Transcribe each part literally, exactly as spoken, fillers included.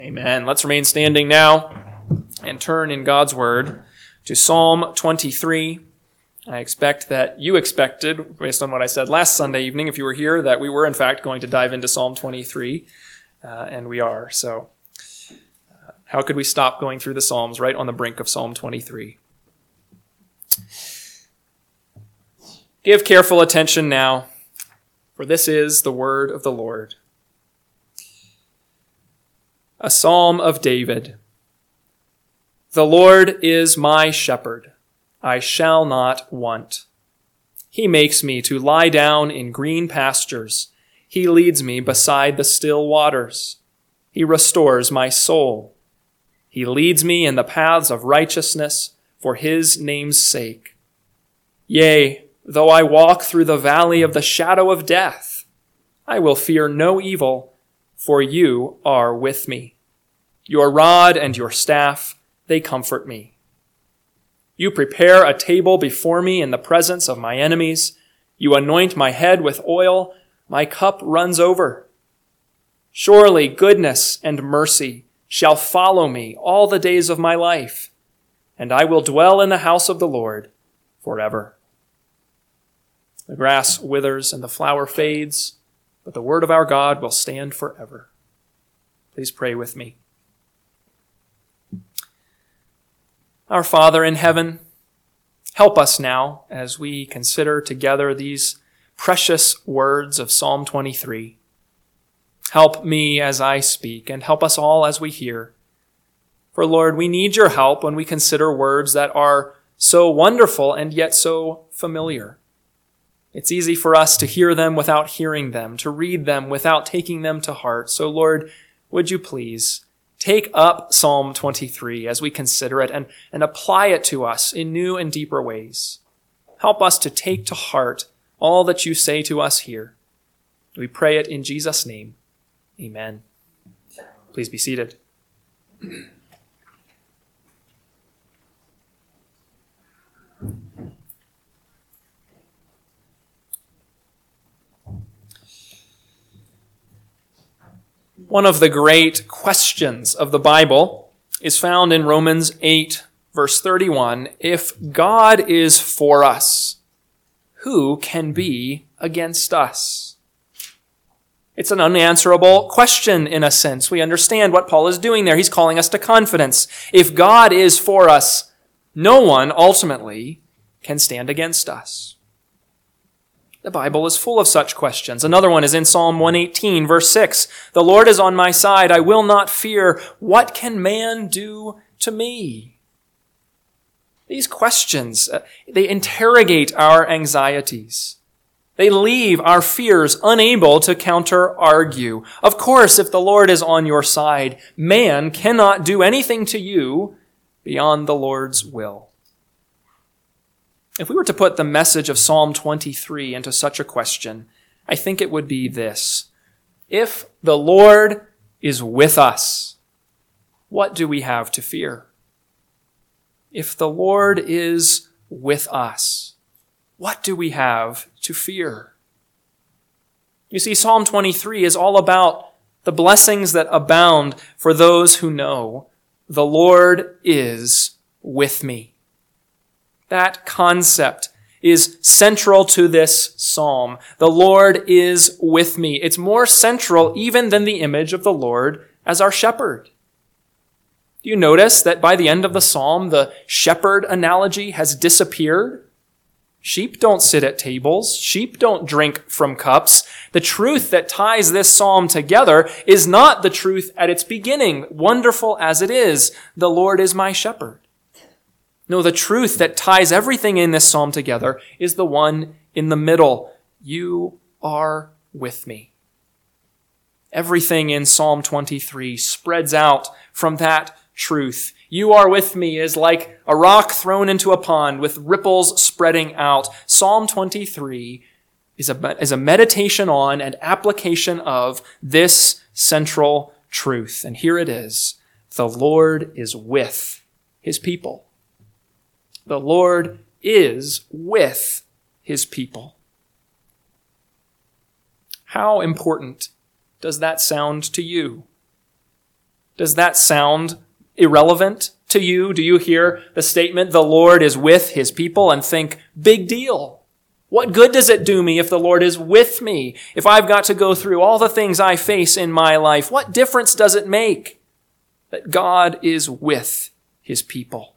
Amen. Let's remain standing now and turn in God's Word to Psalm twenty-three. I expect that you expected, based on what I said last Sunday evening, if you were here, that we were in fact going to dive into Psalm twenty-three, uh, and we are. So uh, how could we stop going through the Psalms right on the brink of Psalm twenty-three? Give careful attention now, for this is the word of the Lord. A Psalm of David. The Lord is my shepherd. I shall not want. He makes me to lie down in green pastures. He leads me beside the still waters. He restores my soul. He leads me in the paths of righteousness for his name's sake. Yea, though I walk through the valley of the shadow of death, I will fear no evil, for you are with me. Your rod and your staff, they comfort me. You prepare a table before me in the presence of my enemies. You anoint my head with oil. My cup runs over. Surely goodness and mercy shall follow me all the days of my life, and I will dwell in the house of the Lord forever. The grass withers and the flower fades, but the word of our God will stand forever. Please pray with me. Our Father in heaven, help us now as we consider together these precious words of Psalm twenty-three. Help me as I speak, and help us all as we hear. For Lord, we need your help when we consider words that are so wonderful and yet so familiar. It's easy for us to hear them without hearing them, to read them without taking them to heart. So Lord, would you please take up Psalm twenty-three as we consider it and, and apply it to us in new and deeper ways. Help us to take to heart all that you say to us here. We pray it in Jesus' name. Amen. Please be seated. One of the great questions of the Bible is found in Romans eight, verse thirty-one. If God is for us, who can be against us? It's an unanswerable question in a sense. We understand what Paul is doing there. He's calling us to confidence. If God is for us, no one ultimately can stand against us. The Bible is full of such questions. Another one is in Psalm one eighteen, verse six. The Lord is on my side. I will not fear. What can man do to me? These questions, uh, they interrogate our anxieties. They leave our fears unable to counter-argue. Of course, if the Lord is on your side, man cannot do anything to you beyond the Lord's will. If we were to put the message of Psalm twenty-three into such a question, I think it would be this. If the Lord is with us, what do we have to fear? If the Lord is with us, what do we have to fear? You see, Psalm twenty-three is all about the blessings that abound for those who know the Lord is with me. That concept is central to this psalm. The Lord is with me. It's more central even than the image of the Lord as our shepherd. Do you notice that by the end of the psalm, the shepherd analogy has disappeared? Sheep don't sit at tables. Sheep don't drink from cups. The truth that ties this psalm together is not the truth at its beginning, wonderful as it is. The Lord is my shepherd. No, the truth that ties everything in this psalm together is the one in the middle. You are with me. Everything in Psalm twenty-three spreads out from that truth. You are with me is like a rock thrown into a pond with ripples spreading out. Psalm twenty-three is a, is a meditation on and application of this central truth. And here it is. The Lord is with his people. The Lord is with his people. How important does that sound to you? Does that sound irrelevant to you? Do you hear the statement, the Lord is with his people, and think, big deal? What good does it do me if the Lord is with me? If I've got to go through all the things I face in my life, what difference does it make that God is with his people?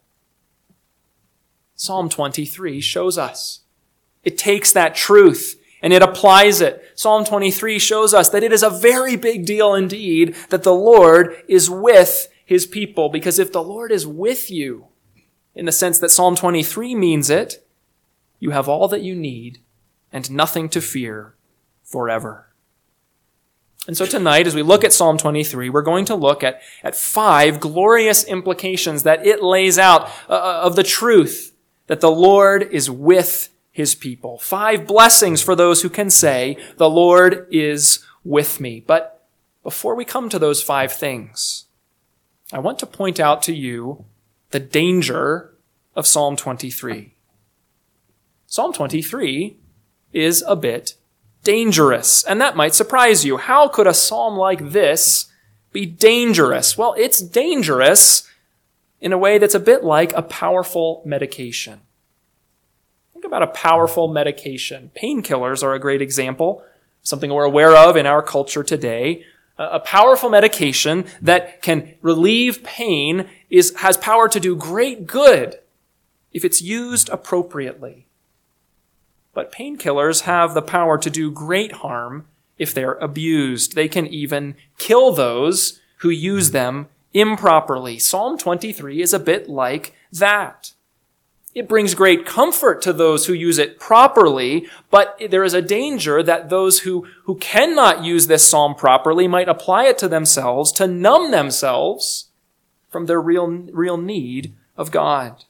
Psalm twenty-three shows us. It takes that truth and it applies it. Psalm twenty-three shows us that it is a very big deal indeed that the Lord is with his people. Because if the Lord is with you, in the sense that Psalm twenty-three means it, you have all that you need and nothing to fear forever. And so tonight, as we look at Psalm twenty-three, we're going to look at, at five glorious implications that it lays out uh, of the truth that the Lord is with his people. Five blessings for those who can say, the Lord is with me. But before we come to those five things, I want to point out to you the danger of Psalm twenty-three. Psalm twenty-three is a bit dangerous, and that might surprise you. How could a psalm like this be dangerous? Well, it's dangerous in a way that's a bit like a powerful medication. Think about a powerful medication. Painkillers are a great example, something we're aware of in our culture today. A powerful medication that can relieve pain is, has power to do great good if it's used appropriately. But painkillers have the power to do great harm if they're abused. They can even kill those who use them improperly. Psalm twenty-three is a bit like that. It brings great comfort to those who use it properly, but there is a danger that those who, who cannot use this psalm properly might apply it to themselves to numb themselves from their real, real need of God.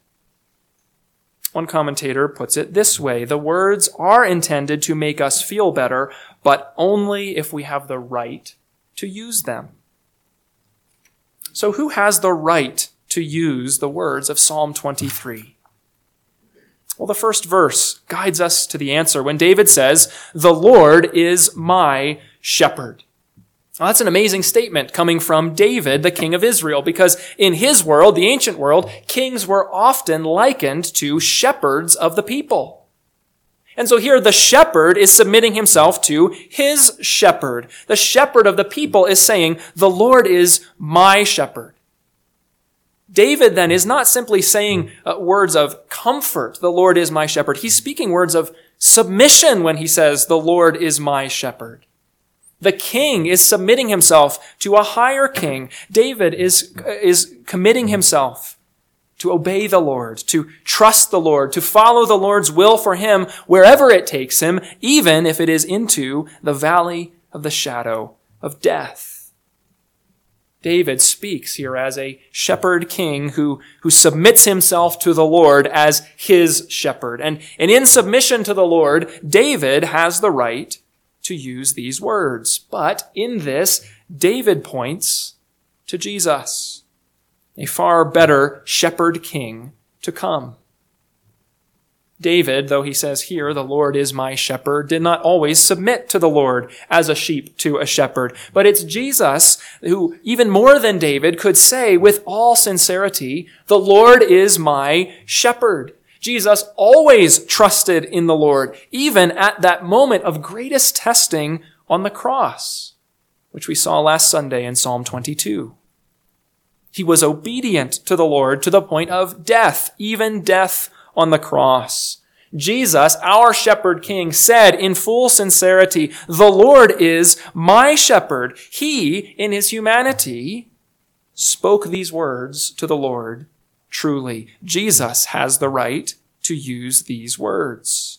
One commentator puts it this way: the words are intended to make us feel better, but only if we have the right to use them. So who has the right to use the words of Psalm twenty-three? Well, the first verse guides us to the answer when David says, "The Lord is my shepherd." Well, that's an amazing statement coming from David, the king of Israel, because in his world, the ancient world, kings were often likened to shepherds of the people. And so here the shepherd is submitting himself to his shepherd. The shepherd of the people is saying, "The Lord is my shepherd." David then is not simply saying uh, words of comfort, "The Lord is my shepherd." He's speaking words of submission when he says, "The Lord is my shepherd." The king is submitting himself to a higher king. David is, is committing himself to obey the Lord, to trust the Lord, to follow the Lord's will for him wherever it takes him, even if it is into the valley of the shadow of death. David speaks here as a shepherd king who, who submits himself to the Lord as his shepherd. And, and in submission to the Lord, David has the right to use these words. But in this, David points to Jesus, a far better shepherd king to come. David, though he says here, "The Lord is my shepherd," did not always submit to the Lord as a sheep to a shepherd. But it's Jesus who, even more than David, could say with all sincerity, "The Lord is my shepherd." Jesus always trusted in the Lord, even at that moment of greatest testing on the cross, which we saw last Sunday in Psalm twenty-two. He was obedient to the Lord to the point of death, even death on the cross. Jesus, our shepherd king, said in full sincerity, "The Lord is my shepherd." He, in his humanity, spoke these words to the Lord. Truly, Jesus has the right to use these words.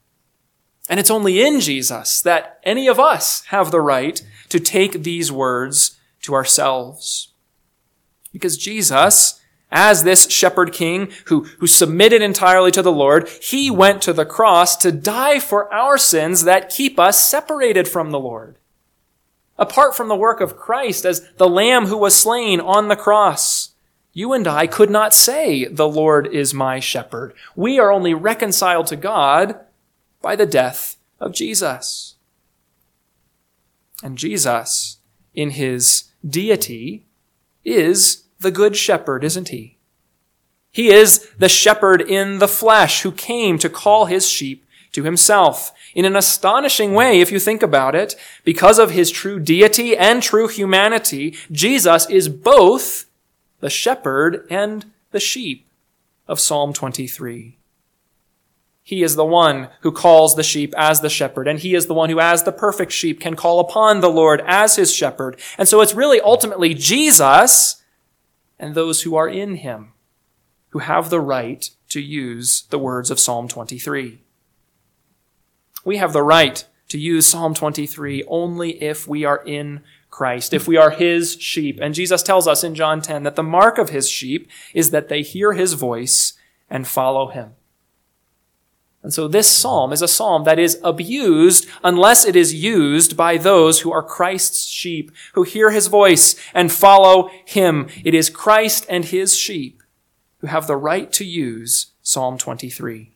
And it's only in Jesus that any of us have the right to take these words to ourselves. Because Jesus, as this shepherd king who, who submitted entirely to the Lord, he went to the cross to die for our sins that keep us separated from the Lord. Apart from the work of Christ as the Lamb who was slain on the cross, you and I could not say, "The Lord is my shepherd." We are only reconciled to God by the death of Jesus. And Jesus, in his deity, is the good shepherd, isn't he? He is the shepherd in the flesh who came to call his sheep to himself. In an astonishing way, if you think about it, because of his true deity and true humanity, Jesus is both the shepherd and the sheep of Psalm twenty-three. He is the one who calls the sheep as the shepherd, and he is the one who, as the perfect sheep, can call upon the Lord as his shepherd. And so it's really ultimately Jesus and those who are in him who have the right to use the words of Psalm twenty-three. We have the right to use Psalm twenty-three only if we are in Christ, if we are his sheep. And Jesus tells us in John ten that the mark of his sheep is that they hear his voice and follow him. And so this psalm is a psalm that is abused unless it is used by those who are Christ's sheep, who hear his voice and follow him. It is Christ and his sheep who have the right to use Psalm twenty-three.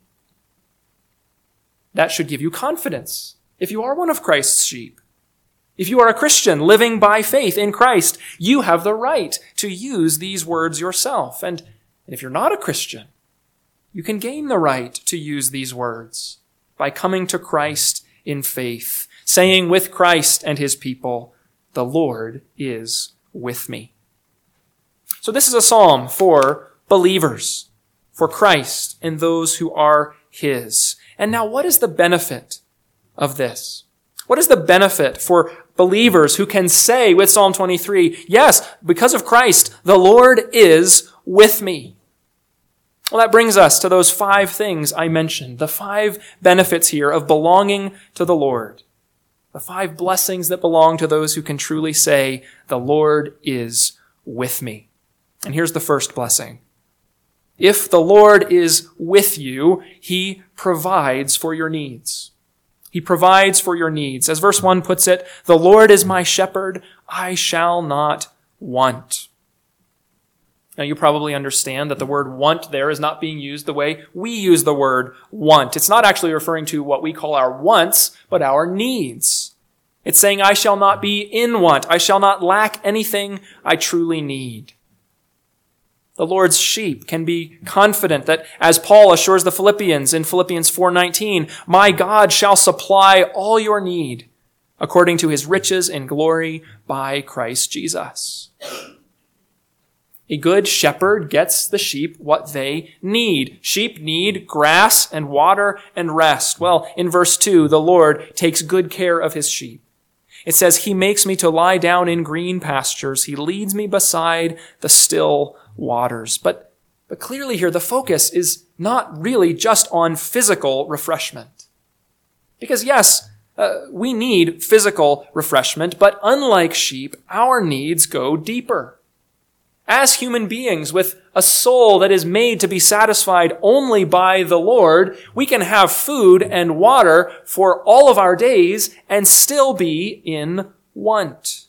That should give you confidence if you are one of Christ's sheep. If you are a Christian living by faith in Christ, you have the right to use these words yourself. And if you're not a Christian, you can gain the right to use these words by coming to Christ in faith, saying with Christ and his people, "The Lord is with me." So this is a psalm for believers, for Christ and those who are his. And now, what is the benefit of this? What is the benefit for believers who can say with Psalm twenty-three, yes, because of Christ, the Lord is with me? Well, that brings us to those five things I mentioned, the five benefits here of belonging to the Lord, the five blessings that belong to those who can truly say, the Lord is with me. And here's the first blessing. If the Lord is with you, he provides for your needs. He provides for your needs. As verse one puts it, the Lord is my shepherd, I shall not want. Now, you probably understand that the word want there is not being used the way we use the word want. It's not actually referring to what we call our wants, but our needs. It's saying, I shall not be in want. I shall not lack anything I truly need. The Lord's sheep can be confident that, as Paul assures the Philippians in Philippians four nineteen, my God shall supply all your need according to his riches in glory by Christ Jesus. A good shepherd gets the sheep what they need. Sheep need grass and water and rest. Well, in verse two, the Lord takes good care of his sheep. It says, he makes me to lie down in green pastures. He leads me beside the still waters. But, but clearly here, the focus is not really just on physical refreshment. Because yes, uh, we need physical refreshment, but unlike sheep, our needs go deeper. As human beings with a soul that is made to be satisfied only by the Lord, we can have food and water for all of our days and still be in want.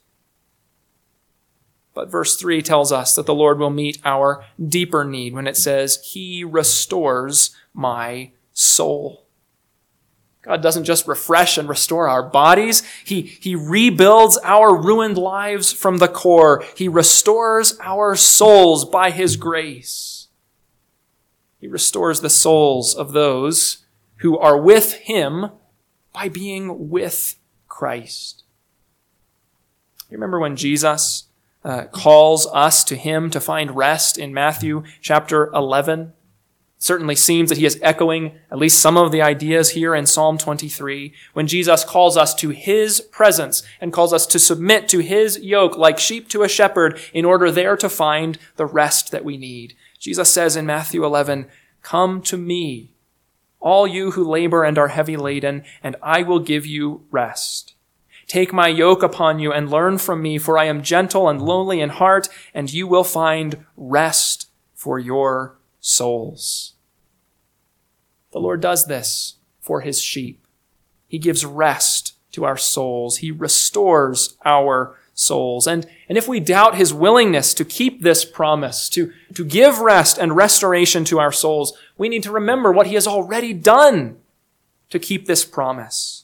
But verse three tells us that the Lord will meet our deeper need when it says, he restores my soul. God doesn't just refresh and restore our bodies. He, he rebuilds our ruined lives from the core. He restores our souls by his grace. He restores the souls of those who are with him by being with Christ. You remember when Jesus uh, calls us to him to find rest in Matthew chapter eleven? Certainly seems that he is echoing at least some of the ideas here in Psalm twenty-three, when Jesus calls us to his presence and calls us to submit to his yoke like sheep to a shepherd in order there to find the rest that we need. Jesus says in Matthew eleven, come to me, all you who labor and are heavy laden, and I will give you rest. Take my yoke upon you and learn from me, for I am gentle and lowly in heart, and you will find rest for your souls. The Lord does this for his sheep. He gives rest to our souls. He restores our souls. And, and if we doubt his willingness to keep this promise, to, to give rest and restoration to our souls, we need to remember what he has already done to keep this promise.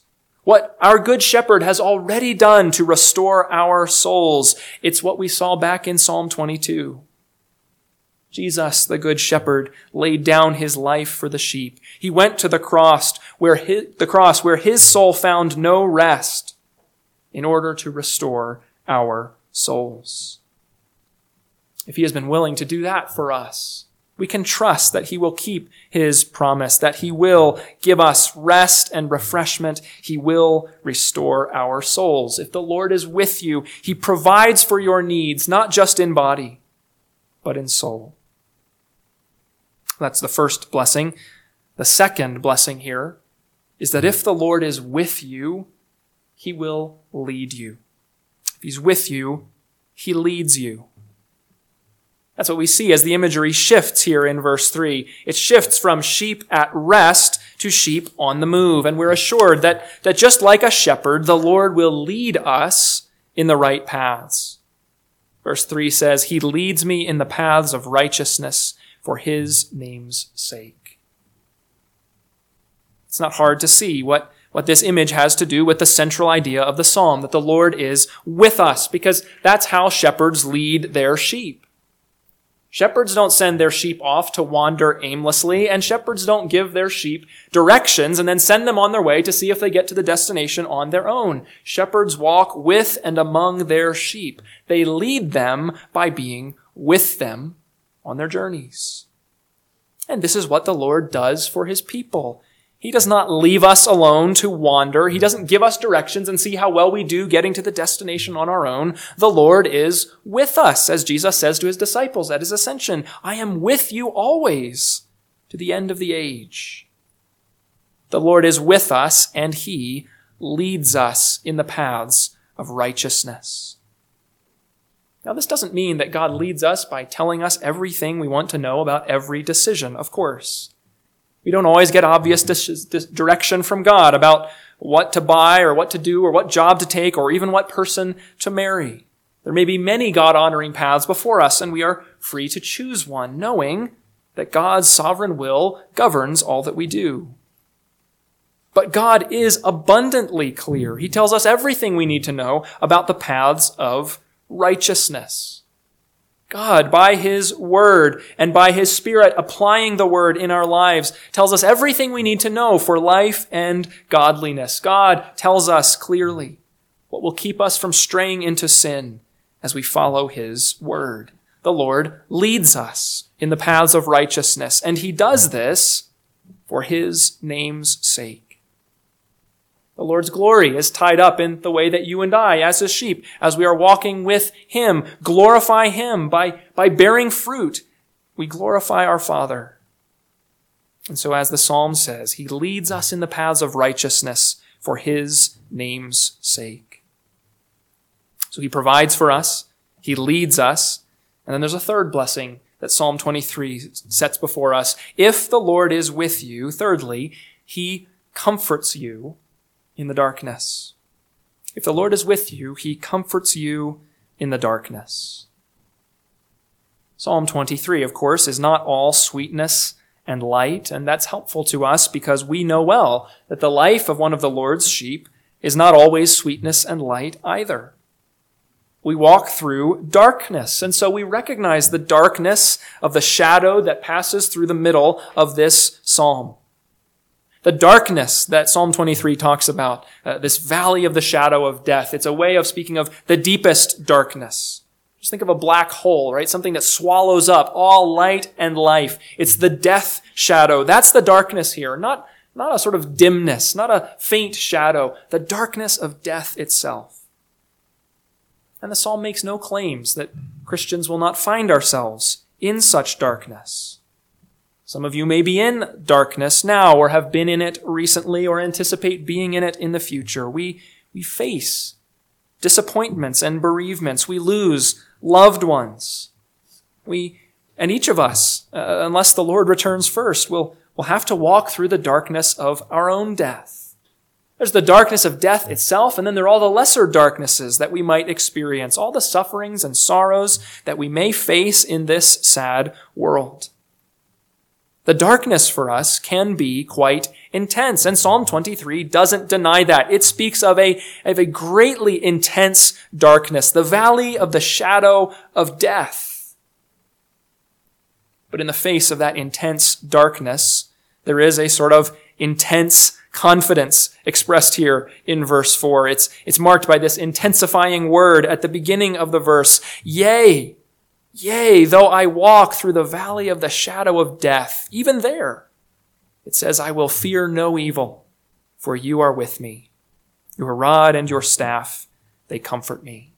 what our good shepherd has already done to restore our souls. It's what we saw back in Psalm twenty-two. Jesus, the good shepherd, laid down his life for the sheep. He went to the cross where his, the cross where his soul found no rest in order to restore our souls. If he has been willing to do that for us, we can trust that he will keep his promise, that he will give us rest and refreshment. He will restore our souls. If the Lord is with you, he provides for your needs, not just in body, but in soul. That's the first blessing. The second blessing here is that if the Lord is with you, he will lead you. If he's with you, he leads you. That's what we see as the imagery shifts here in verse three. It shifts from sheep at rest to sheep on the move. And we're assured that, that just like a shepherd, the Lord will lead us in the right paths. Verse three says, he leads me in the paths of righteousness for his name's sake. It's not hard to see what, what this image has to do with the central idea of the psalm, that the Lord is with us, because that's how shepherds lead their sheep. Shepherds don't send their sheep off to wander aimlessly, and shepherds don't give their sheep directions and then send them on their way to see if they get to the destination on their own. Shepherds walk with and among their sheep. They lead them by being with them on their journeys. And this is what the Lord does for his people. He does not leave us alone to wander. He doesn't give us directions and see how well we do getting to the destination on our own. The Lord is with us, as Jesus says to his disciples at his ascension. I am with you always to the end of the age. The Lord is with us, and he leads us in the paths of righteousness. Now, this doesn't mean that God leads us by telling us everything we want to know about every decision, of course. We don't always get obvious dis- dis- direction from God about what to buy or what to do or what job to take or even what person to marry. There may be many God-honoring paths before us, and we are free to choose one, knowing that God's sovereign will governs all that we do. But God is abundantly clear. He tells us everything we need to know about the paths of righteousness. God, by his word and by his Spirit applying the word in our lives, tells us everything we need to know for life and godliness. God tells us clearly what will keep us from straying into sin as we follow his word. The Lord leads us in the paths of righteousness, and he does this for his name's sake. The Lord's glory is tied up in the way that you and I, as his sheep, as we are walking with him, glorify him by, by bearing fruit. We glorify our Father. And so as the psalm says, he leads us in the paths of righteousness for his name's sake. So he provides for us, he leads us, and then there's a third blessing that Psalm twenty-three sets before us. If the Lord is with you, thirdly, he comforts you in the darkness. If the Lord is with you, he comforts you in the darkness. Psalm twenty-three, of course, is not all sweetness and light, and that's helpful to us because we know well that the life of one of the Lord's sheep is not always sweetness and light either. We walk through darkness, and so we recognize the darkness of the shadow that passes through the middle of this psalm. The darkness that Psalm twenty-three talks about, uh, this valley of the shadow of death, it's a way of speaking of the deepest darkness. Just think of a black hole, right? Something that swallows up all light and life. It's the death shadow. That's the darkness here, not, not a sort of dimness, not a faint shadow, the darkness of death itself. And the psalm makes no claims that Christians will not find ourselves in such darkness. Some of you may be in darkness now or have been in it recently or anticipate being in it in the future. We, we face disappointments and bereavements. We lose loved ones. We, and each of us, uh, unless the Lord returns first, will, will have to walk through the darkness of our own death. There's the darkness of death itself, and then there are all the lesser darknesses that we might experience, all the sufferings and sorrows that we may face in this sad world. The darkness for us can be quite intense, and Psalm twenty-three doesn't deny that. It speaks of a, of a greatly intense darkness, the valley of the shadow of death. But in the face of that intense darkness, there is a sort of intense confidence expressed here in verse four. It's, it's marked by this intensifying word at the beginning of the verse. Yea, yea, though I walk through the valley of the shadow of death, even there, it says, I will fear no evil, for you are with me. Your rod and your staff, they comfort me.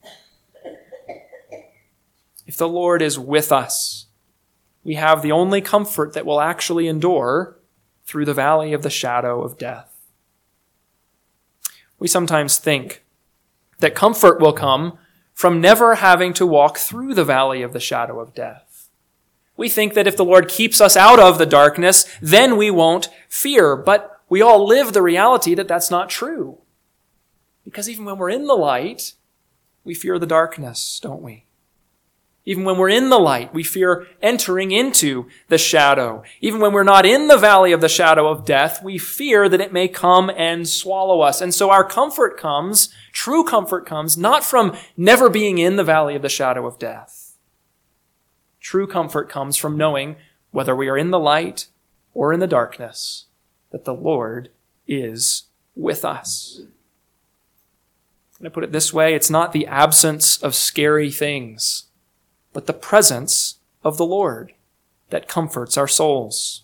If the Lord is with us, we have the only comfort that will actually endure through the valley of the shadow of death. We sometimes think that comfort will come from never having to walk through the valley of the shadow of death. We think that if the Lord keeps us out of the darkness, then we won't fear. But we all live the reality that that's not true. Because even when we're in the light, we fear the darkness, don't we? Even when we're in the light, we fear entering into the shadow. Even when we're not in the valley of the shadow of death, we fear that it may come and swallow us. And so our comfort comes, true comfort comes, not from never being in the valley of the shadow of death. True comfort comes from knowing, whether we are in the light or in the darkness, that the Lord is with us. And I put it this way, it's not the absence of scary things, but the presence of the Lord that comforts our souls.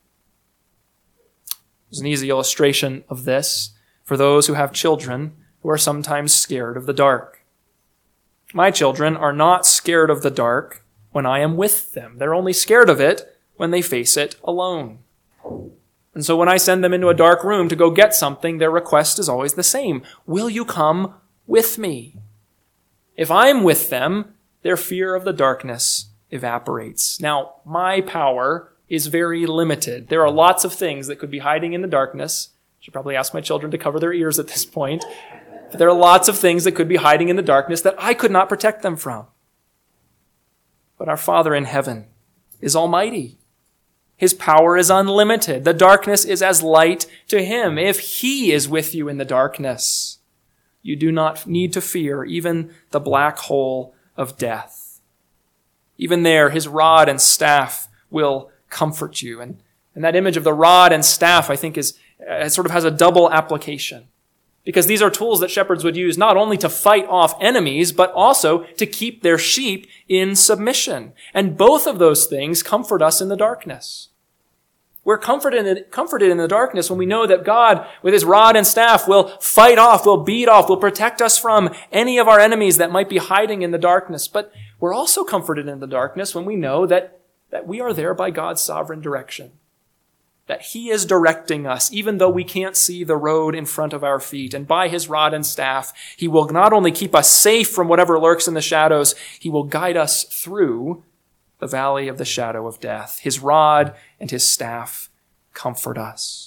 There's an easy illustration of this for those who have children who are sometimes scared of the dark. My children are not scared of the dark when I am with them. They're only scared of it when they face it alone. And so when I send them into a dark room to go get something, their request is always the same. Will you come with me? If I'm with them, their fear of the darkness evaporates. Now, my power is very limited. There are lots of things that could be hiding in the darkness. I should probably ask my children to cover their ears at this point. But there are lots of things that could be hiding in the darkness that I could not protect them from. But our Father in heaven is almighty. His power is unlimited. The darkness is as light to him. If he is with you in the darkness, you do not need to fear even the black hole of death. Even there, his rod and staff will comfort you. And, and that image of the rod and staff, I think, is uh, sort of has a double application. Because these are tools that shepherds would use not only to fight off enemies, but also to keep their sheep in submission. And both of those things comfort us in the darkness. We're comforted in, comforted in the darkness when we know that God, with his rod and staff, will fight off, will beat off, will protect us from any of our enemies that might be hiding in the darkness. But we're also comforted in the darkness when we know that, that we are there by God's sovereign direction. That he is directing us, even though we can't see the road in front of our feet. And by his rod and staff, he will not only keep us safe from whatever lurks in the shadows, he will guide us through the valley of the shadow of death. His rod and his staff comfort us.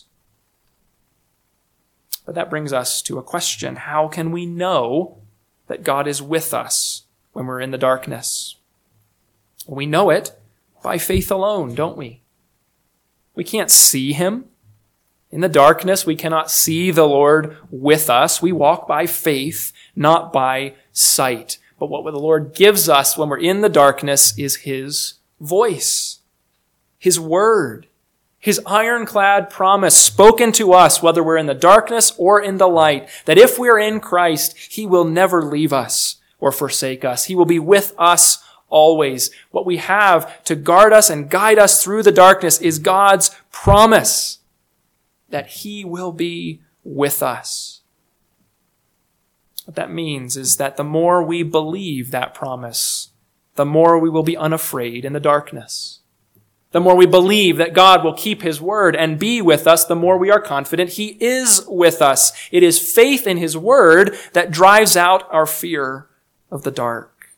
But that brings us to a question. How can we know that God is with us when we're in the darkness? We know it by faith alone, don't we? We can't see him. In the darkness, we cannot see the Lord with us. We walk by faith, not by sight. But what the Lord gives us when we're in the darkness is his voice, his word, his ironclad promise spoken to us, whether we're in the darkness or in the light, that if we're in Christ, he will never leave us or forsake us. He will be with us always. What we have to guard us and guide us through the darkness is God's promise that he will be with us. What that means is that the more we believe that promise, the more we will be unafraid in the darkness. The more we believe that God will keep his word and be with us, the more we are confident he is with us. It is faith in his word that drives out our fear of the dark.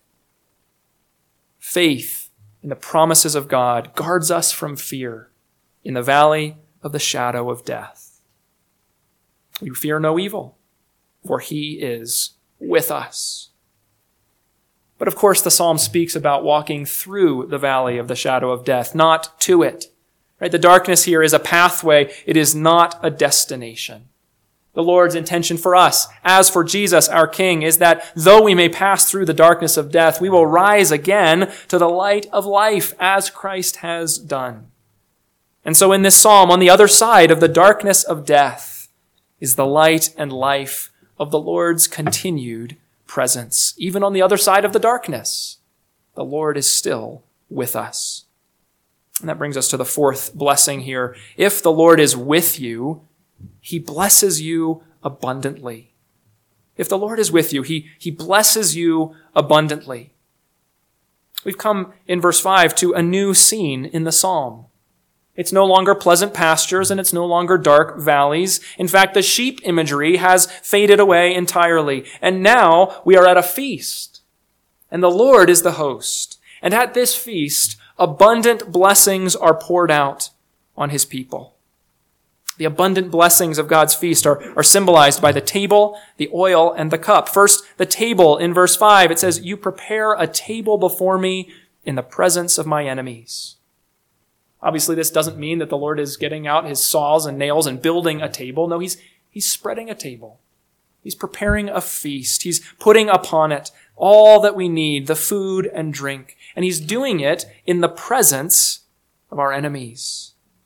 Faith in the promises of God guards us from fear in the valley of the shadow of death. We fear no evil, for he is with us. But of course, the psalm speaks about walking through the valley of the shadow of death, not to it. Right? The darkness here is a pathway. It is not a destination. The Lord's intention for us, as for Jesus, our King, is that though we may pass through the darkness of death, we will rise again to the light of life as Christ has done. And so in this psalm, on the other side of the darkness of death is the light and life of the Lord's continued presence. Even on the other side of the darkness, the Lord is still with us. And that brings us to the fourth blessing here. If the Lord is with you, he blesses you abundantly. If the Lord is with you, he, he blesses you abundantly. We've come in verse five to a new scene in the psalm. It's no longer pleasant pastures and it's no longer dark valleys. In fact, the sheep imagery has faded away entirely. And now we are at a feast. And the Lord is the host. And at this feast, abundant blessings are poured out on his people. The abundant blessings of God's feast are, are symbolized by the table, the oil, and the cup. First, the table in verse five, it says, "You prepare a table before me in the presence of my enemies." Obviously, this doesn't mean that the Lord is getting out his saws and nails and building a table. No, he's, he's spreading a table. He's preparing a feast. He's putting upon it all that we need, the food and drink. And he's doing it in the presence of our enemies.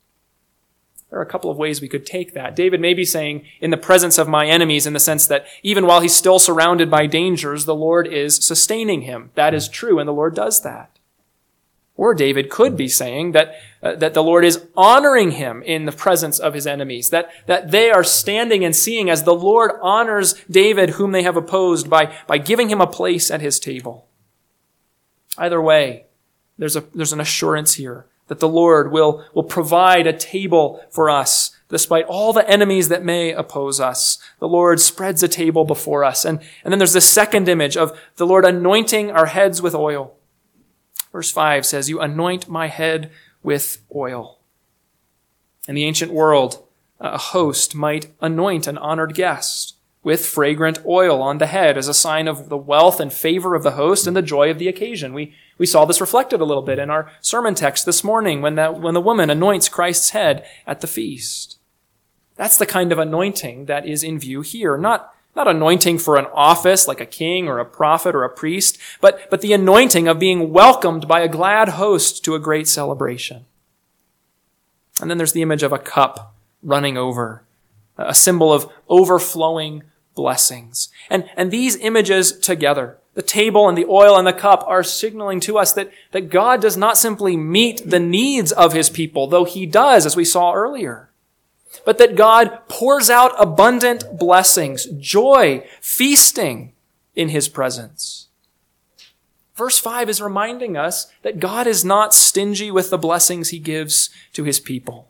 There are a couple of ways we could take that. David may be saying, in the presence of my enemies, in the sense that even while he's still surrounded by dangers, the Lord is sustaining him. That is true, and the Lord does that. Or David could be saying that, uh, that the Lord is honoring him in the presence of his enemies, that, that they are standing and seeing as the Lord honors David, whom they have opposed, by, by giving him a place at his table. Either way, there's a, there's an assurance here that the Lord will, will provide a table for us despite all the enemies that may oppose us. The Lord spreads a table before us. And, and then there's this second image of the Lord anointing our heads with oil. Verse five says, "You anoint my head with oil." In the ancient world, a host might anoint an honored guest with fragrant oil on the head as a sign of the wealth and favor of the host and the joy of the occasion. We we saw this reflected a little bit in our sermon text this morning when that when the woman anoints Christ's head at the feast. That's the kind of anointing that is in view here. Not, not anointing for an office like a king or a prophet or a priest, but, but the anointing of being welcomed by a glad host to a great celebration. And then there's the image of a cup running over, a symbol of overflowing blessings. And, and these images together, the table and the oil and the cup, are signaling to us that, that God does not simply meet the needs of his people, though he does, as we saw earlier, but that God pours out abundant blessings, joy, feasting in his presence. Verse five is reminding us that God is not stingy with the blessings he gives to his people.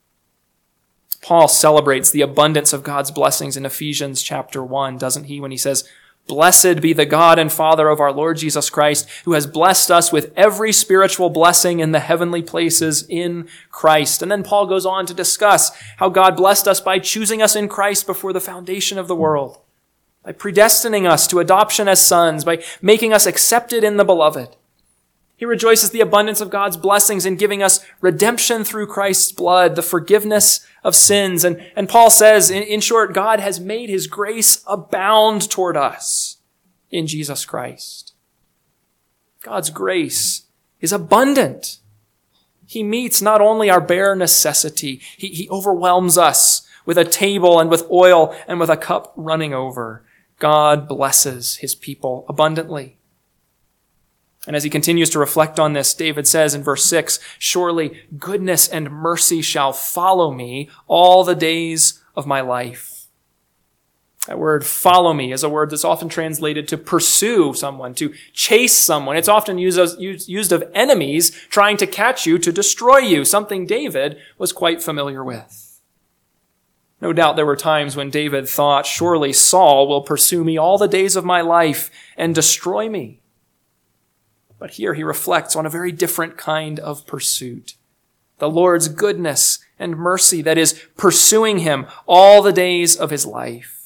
Paul celebrates the abundance of God's blessings in Ephesians chapter one, doesn't he, when he says, "Blessed be the God and Father of our Lord Jesus Christ, who has blessed us with every spiritual blessing in the heavenly places in Christ." And then Paul goes on to discuss how God blessed us by choosing us in Christ before the foundation of the world, by predestining us to adoption as sons, by making us accepted in the beloved. He rejoices the abundance of God's blessings in giving us redemption through Christ's blood, the forgiveness of sins. And, and Paul says, in, in short, God has made his grace abound toward us in Jesus Christ. God's grace is abundant. He meets not only our bare necessity, he, he overwhelms us with a table and with oil and with a cup running over. God blesses his people abundantly. And as he continues to reflect on this, David says in verse six, "Surely goodness and mercy shall follow me all the days of my life." That word "follow me" is a word that's often translated to pursue someone, to chase someone. It's often used, as, used of enemies trying to catch you, to destroy you, something David was quite familiar with. No doubt there were times when David thought, "Surely Saul will pursue me all the days of my life and destroy me." But here he reflects on a very different kind of pursuit. The Lord's goodness and mercy that is pursuing him all the days of his life.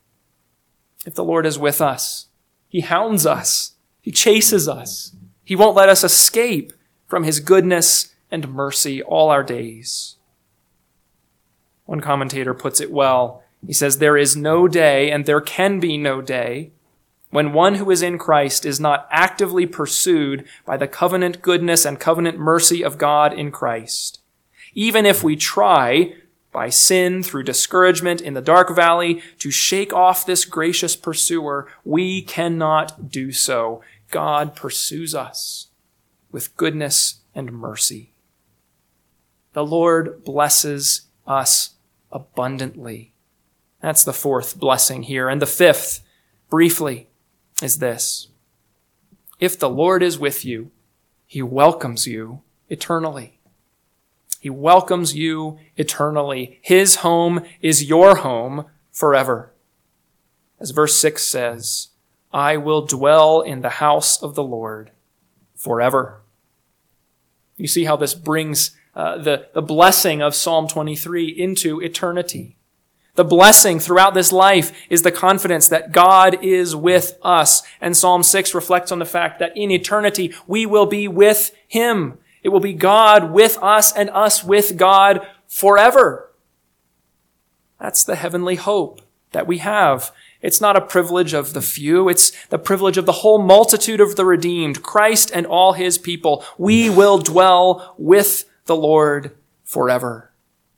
If the Lord is with us, he hounds us. He chases us. He won't let us escape from his goodness and mercy all our days. One commentator puts it well. He says, there is no day, and there can be no day, when one who is in Christ is not actively pursued by the covenant goodness and covenant mercy of God in Christ. Even if we try, by sin, through discouragement in the dark valley, to shake off this gracious pursuer, we cannot do so. God pursues us with goodness and mercy. The Lord blesses us abundantly. That's the fourth blessing here. And the fifth, briefly, is this. If the Lord is with you, he welcomes you eternally. He welcomes you eternally. His home is your home forever. As verse six says, I will dwell in the house of the Lord forever. You see how this brings uh, the, the blessing of Psalm twenty-three into eternity. The blessing throughout this life is the confidence that God is with us. And Psalm six reflects on the fact that in eternity we will be with him. It will be God with us and us with God forever. That's the heavenly hope that we have. It's not a privilege of the few. It's the privilege of the whole multitude of the redeemed, Christ and all his people. We will dwell with the Lord forever.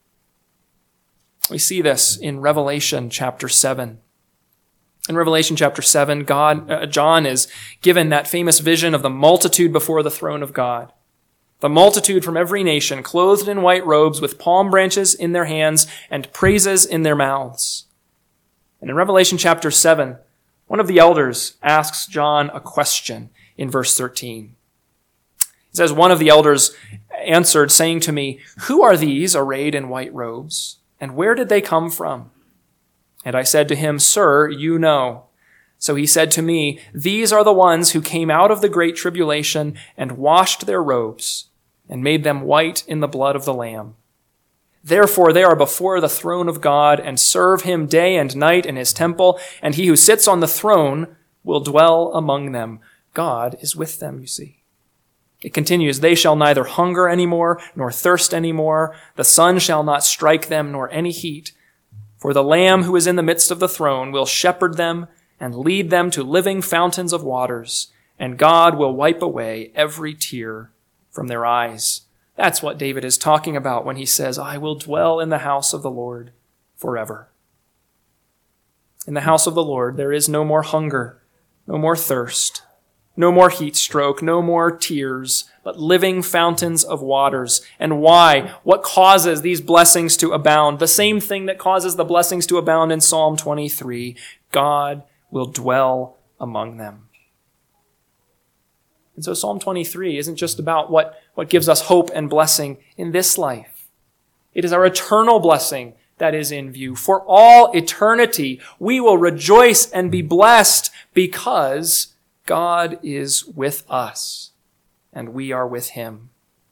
We see this in Revelation chapter seven. In Revelation chapter seven, God, uh, John is given that famous vision of the multitude before the throne of God. The multitude from every nation, clothed in white robes with palm branches in their hands and praises in their mouths. And in Revelation chapter seven, one of the elders asks John a question in verse thirteen. It says, one of the elders answered, saying to me, who are these arrayed in white robes? And where did they come from? And I said to him, Sir, you know. So he said to me, these are the ones who came out of the great tribulation and washed their robes and made them white in the blood of the Lamb. Therefore they are before the throne of God and serve him day and night in his temple, and he who sits on the throne will dwell among them. God is with them, you see. It continues, they shall neither hunger anymore, nor thirst anymore. The sun shall not strike them, nor any heat. For the Lamb who is in the midst of the throne will shepherd them and lead them to living fountains of waters, and God will wipe away every tear from their eyes. That's what David is talking about when he says, I will dwell in the house of the Lord forever. In the house of the Lord, there is no more hunger, no more thirst, no more heat stroke, no more tears, but living fountains of waters. And why? What causes these blessings to abound? The same thing that causes the blessings to abound in Psalm twenty-three. God will dwell among them. And so Psalm twenty-three isn't just about what, what gives us hope and blessing in this life. It is our eternal blessing that is in view. For all eternity, we will rejoice and be blessed because God is with us and we are with him.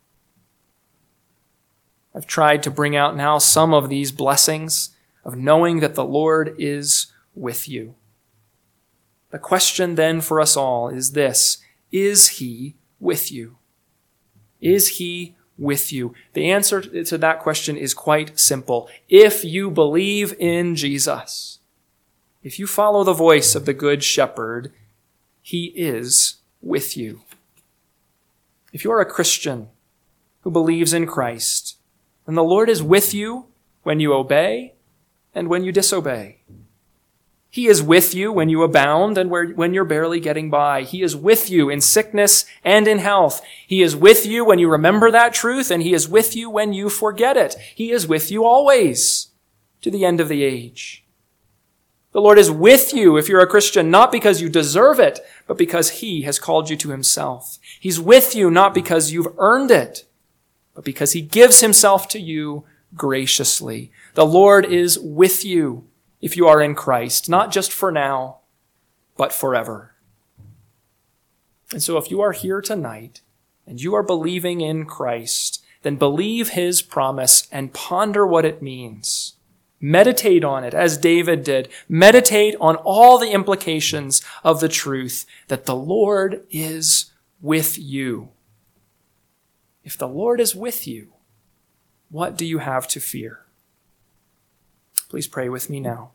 I've tried to bring out now some of these blessings of knowing that the Lord is with you. The question then for us all is this: is he with you? Is he with you? The answer to that question is quite simple. If you believe in Jesus, if you follow the voice of the Good Shepherd, he is with you. If you are a Christian who believes in Christ, then the Lord is with you when you obey and when you disobey. He is with you when you abound and when you're barely getting by. He is with you in sickness and in health. He is with you when you remember that truth, and he is with you when you forget it. He is with you always to the end of the age. The Lord is with you if you're a Christian, not because you deserve it, but because he has called you to himself. He's with you not because you've earned it, but because he gives himself to you graciously. The Lord is with you if you are in Christ, not just for now, but forever. And so if you are here tonight and you are believing in Christ, then believe his promise and ponder what it means. Meditate on it as David did. Meditate on all the implications of the truth that the Lord is with you. If the Lord is with you, what do you have to fear? Please pray with me now.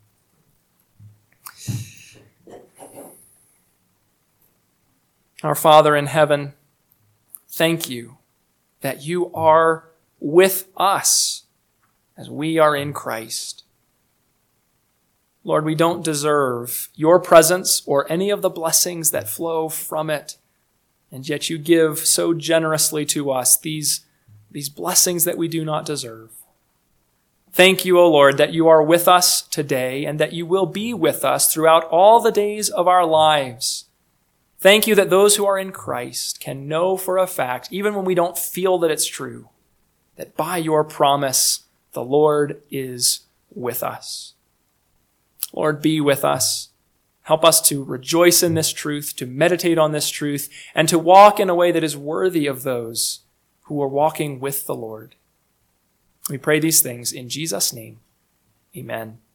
Our Father in heaven, thank you that you are with us as we are in Christ. Lord, we don't deserve your presence or any of the blessings that flow from it, and yet you give so generously to us these, these blessings that we do not deserve. Thank you, O Lord, that you are with us today and that you will be with us throughout all the days of our lives. Thank you that those who are in Christ can know for a fact, even when we don't feel that it's true, that by your promise, the Lord is with us. Lord, be with us. Help us to rejoice in this truth, to meditate on this truth, and to walk in a way that is worthy of those who are walking with the Lord. We pray these things in Jesus' name. Amen.